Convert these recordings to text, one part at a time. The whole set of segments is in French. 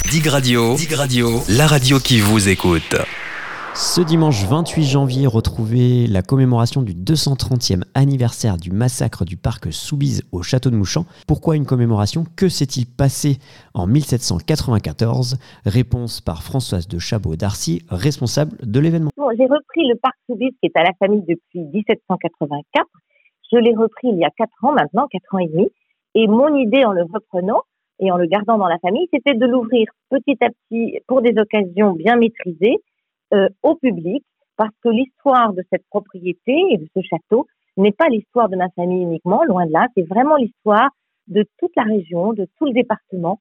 Dig Radio, la radio qui vous écoute. Ce dimanche 28 janvier, retrouvez la commémoration du 230e anniversaire du massacre du parc Soubise au château de Mouchamp. Pourquoi une commémoration ? Que s'est-il passé en 1794 ? Réponse par Françoise de Chabot-Darcy, responsable de l'événement. Bon, j'ai repris le parc Soubise qui est à la famille depuis 1784. Je l'ai repris il y a 4 ans maintenant, 4 ans et demi. Et mon idée en le reprenant et en le gardant dans la famille, c'était de l'ouvrir petit à petit pour des occasions bien maîtrisées, au public, parce que l'histoire de cette propriété et de ce château n'est pas l'histoire de ma famille uniquement, loin de là, c'est vraiment l'histoire de toute la région, de tout le département,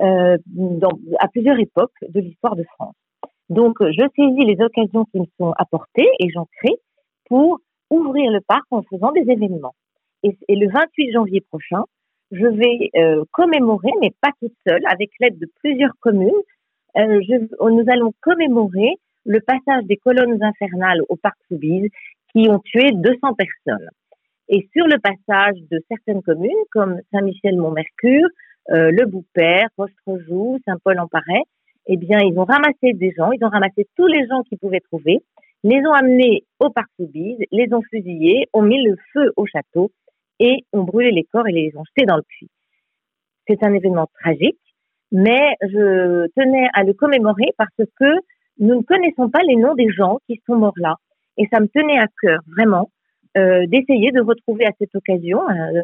à plusieurs époques de l'histoire de France. Donc, je saisis les occasions qui me sont apportées et j'en crée pour ouvrir le parc en faisant des événements. Et le 28 janvier prochain, je vais commémorer, mais pas toute seule, avec l'aide de plusieurs communes, nous allons commémorer le passage des colonnes infernales au parc Soubise qui ont tué 200 personnes. Et sur le passage de certaines communes comme Saint-Michel-Mont-Mercure, Le Boupère, Roche-Trejoux, Saint-Paul-en-Paray, eh bien, ils ont ramassé des gens, ils ont ramassé tous les gens qu'ils pouvaient trouver, les ont amenés au parc Soubise, les ont fusillés, ont mis le feu au château et ont brûlé les corps et les ont jetés dans le puits. C'est un événement tragique, mais je tenais à le commémorer parce que nous ne connaissons pas les noms des gens qui sont morts là. Et ça me tenait à cœur, vraiment, d'essayer de retrouver à cette occasion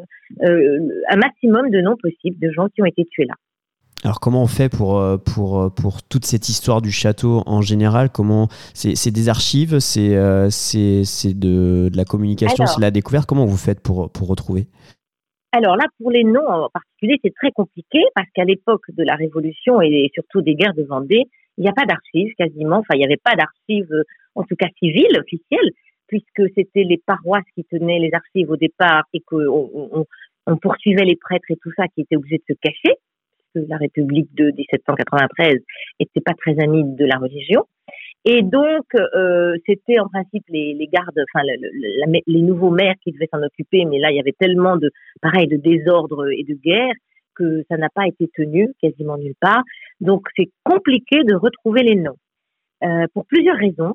un maximum de noms possibles de gens qui ont été tués là. Alors comment on fait pour toute cette histoire du château en général ? Comment c'est des archives, c'est de la communication, c'est de la découverte. Comment vous faites pour retrouver ? Alors là, pour les noms en particulier, c'est très compliqué parce qu'à l'époque de la Révolution et surtout des guerres de Vendée, il n'y a pas d'archives quasiment. Enfin, il n'y avait pas d'archives, en tout cas civiles, officielles, puisque c'était les paroisses qui tenaient les archives au départ et qu'on poursuivait les prêtres et tout ça qui étaient obligés de se cacher, puisque la République de 1793 n'était pas très amie de la religion. Et donc, c'était en principe les gardes, enfin les nouveaux maires qui devaient s'en occuper, mais là, il y avait tellement de désordre et de guerre que ça n'a pas été tenu quasiment nulle part. Donc, c'est compliqué de retrouver les noms pour plusieurs raisons.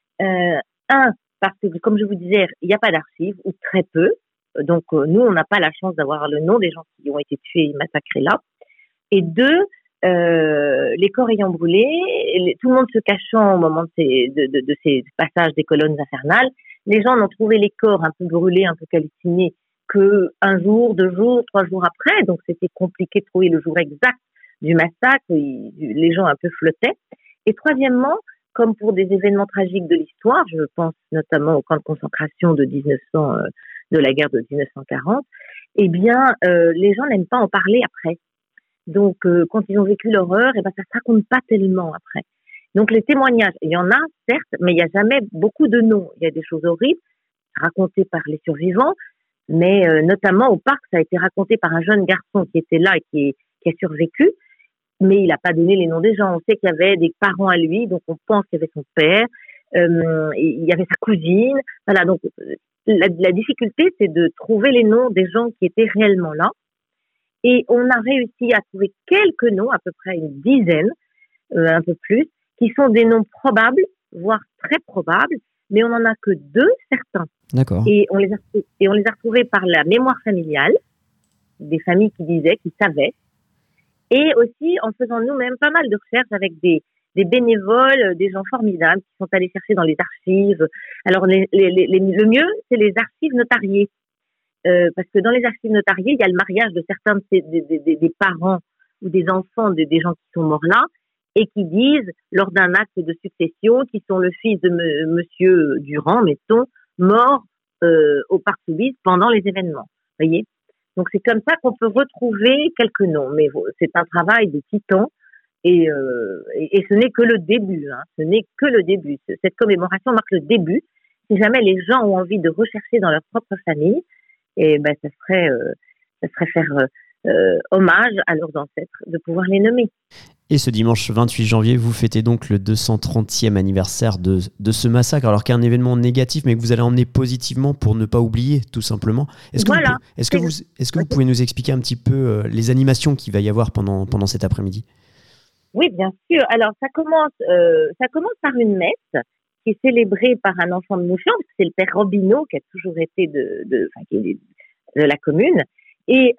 Parce que, comme je vous disais, il n'y a pas d'archives, ou très peu. Donc, nous, on n'a pas la chance d'avoir le nom des gens qui ont été tués et massacrés là. Et 2, les corps ayant brûlé, tout le monde se cachant au moment de ces passages des colonnes infernales, les gens n'ont trouvé les corps un peu brûlés, un peu calcinés, que 1 jour, 2 jours, 3 jours après. Donc, c'était compliqué de trouver le jour exact du massacre. Les gens un peu flottaient. Et troisièmement, comme pour des événements tragiques de l'histoire, je pense notamment au camp de concentration de la guerre de 1940, eh bien, les gens n'aiment pas en parler après. Donc, quand ils ont vécu l'horreur, eh ben, ça se raconte pas tellement après. Donc, les témoignages, il y en a, certes, mais il n'y a jamais beaucoup de noms. Il y a des choses horribles racontées par les survivants, mais notamment au parc, ça a été raconté par un jeune garçon qui était là et qui a survécu, mais il n'a pas donné les noms des gens. On sait qu'il y avait des parents à lui, donc on pense qu'il y avait son père, il y avait sa cousine. Voilà, donc la difficulté, c'est de trouver les noms des gens qui étaient réellement là. Et on a réussi à trouver quelques noms, à peu près une dizaine, un peu plus, qui sont des noms probables, voire très probables, mais on n'en a que 2 certains. D'accord. Et on les a retrouvés par la mémoire familiale, des familles qui disaient, qui savaient, et aussi en faisant nous-mêmes pas mal de recherches avec des bénévoles, des gens formidables qui sont allés chercher dans les archives. Alors le mieux, c'est les archives notariées. Parce que dans les archives notariées, il y a le mariage de certains des parents ou des enfants des gens qui sont morts là et qui disent, lors d'un acte de succession, qu'ils sont le fils de monsieur Durand, mettons, mort au parc Soubise pendant les événements. Voyez ? Donc c'est comme ça qu'on peut retrouver quelques noms, mais c'est un travail de titan et ce n'est que le début. Hein, ce n'est que le début. Cette commémoration marque le début. Si jamais les gens ont envie de rechercher dans leur propre famille, et ben ça serait faire hommage à leurs ancêtres de pouvoir les nommer. Et ce dimanche 28 janvier, vous fêtez donc le 230e anniversaire de ce massacre, alors qu'il y a un événement négatif, mais que vous allez emmener positivement pour ne pas oublier, tout simplement. Est-ce que vous pouvez nous expliquer un petit peu les animations qu'il va y avoir pendant cet après-midi ? Oui, bien sûr. Alors, ça commence par une messe qui est célébrée par un enfant de Mouchamp, parce que c'est le père Robineau qui a toujours été qui est de la commune. Et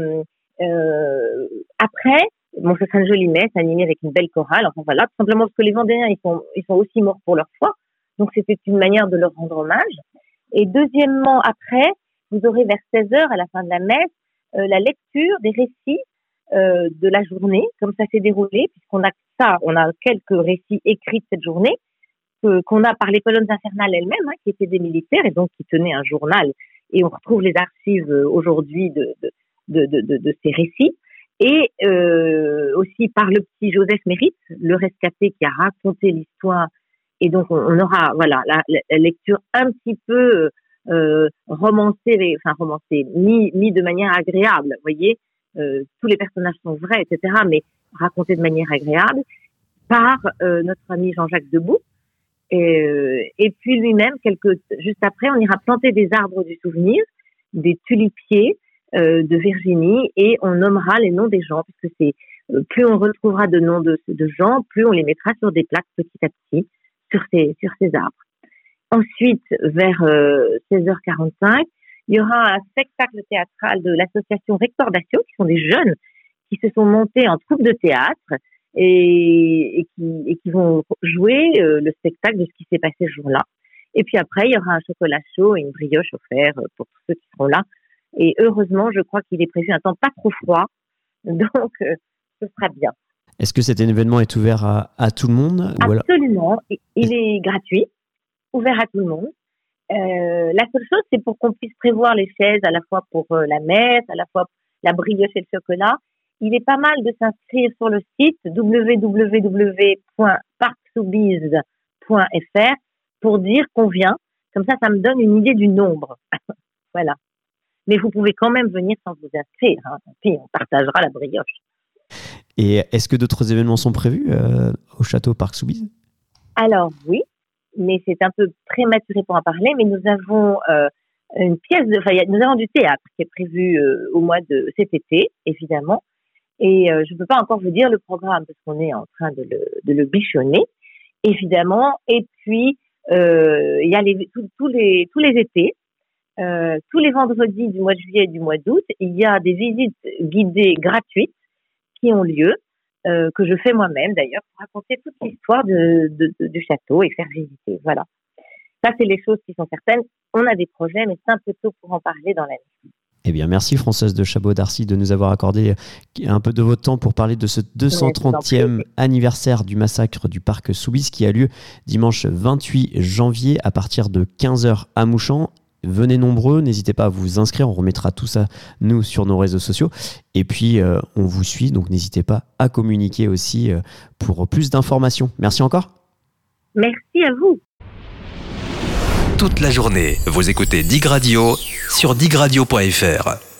après, bon, ça sera une jolie messe animée avec une belle chorale. Enfin voilà, tout simplement parce que les Vendéens, ils sont aussi morts pour leur foi. Donc, c'était une manière de leur rendre hommage. Et deuxièmement, après, vous aurez vers 16h, à la fin de la messe, la lecture des récits de la journée, comme ça s'est déroulé, puisqu'on a quelques récits écrits de cette journée, qu'on a par les colonnes infernales elles-mêmes, qui étaient des militaires et donc qui tenaient un journal. Et on retrouve les archives aujourd'hui de ces récits. Et aussi par le petit Joseph Mérite, le rescapé qui a raconté l'histoire. Et donc on aura la lecture un petit peu romancée, mis de manière agréable. Vous voyez, tous les personnages sont vrais, etc., mais racontés de manière agréable par notre ami Jean-Jacques Debout. Et puis lui-même, juste après, on ira planter des arbres du souvenir, des tulipiers de Virginie, et on nommera les noms des gens, puisque plus on retrouvera de noms de gens, plus on les mettra sur des plaques petit à petit sur ces arbres. Ensuite, vers 16h45, il y aura un spectacle théâtral de l'association Recordation, qui sont des jeunes qui se sont montés en troupe de théâtre et qui vont jouer le spectacle de ce qui s'est passé ce jour-là. Et puis après, il y aura un chocolat chaud et une brioche offerte pour tous ceux qui seront là. Et heureusement, je crois qu'il est prévu un temps pas trop froid, donc ce sera bien. Est-ce que cet événement est ouvert à tout le monde? Absolument, il est gratuit, ouvert à tout le monde. La seule chose, c'est pour qu'on puisse prévoir les chaises à la fois pour la messe, à la fois la brioche et le chocolat. Il est pas mal de s'inscrire sur le site www.parcsoubise.fr pour dire qu'on vient. Comme ça me donne une idée du nombre. Voilà. Mais vous pouvez quand même venir sans vous inscrire. Puis on partagera la brioche. Et est-ce que d'autres événements sont prévus au château Parc-Soubise? Alors oui, mais c'est un peu prématuré pour en parler. Mais nous avons nous avons du théâtre qui est prévu au mois de cet été, évidemment. Et je ne peux pas encore vous dire le programme parce qu'on est en train de le bichonner, évidemment. Et puis il y a tous les étés, tous les vendredis du mois de juillet et du mois d'août, il y a des visites guidées gratuites qui ont lieu, que je fais moi-même d'ailleurs, pour raconter toute l'histoire du château et faire visiter. Voilà. Ça, c'est les choses qui sont certaines. On a des projets, mais c'est un peu tôt pour en parler dans l'année. Eh bien, merci Françoise de Chabot-Darcy de nous avoir accordé un peu de votre temps pour parler de ce 230e anniversaire du massacre du parc Soubise qui a lieu dimanche 28 janvier à partir de 15h à Mouchamp. Venez nombreux, n'hésitez pas à vous inscrire, on remettra tout ça, nous, sur nos réseaux sociaux. Et puis, on vous suit, donc n'hésitez pas à communiquer aussi pour plus d'informations. Merci encore. Merci à vous. Toute la journée, vous écoutez Dig Radio sur digradio.fr.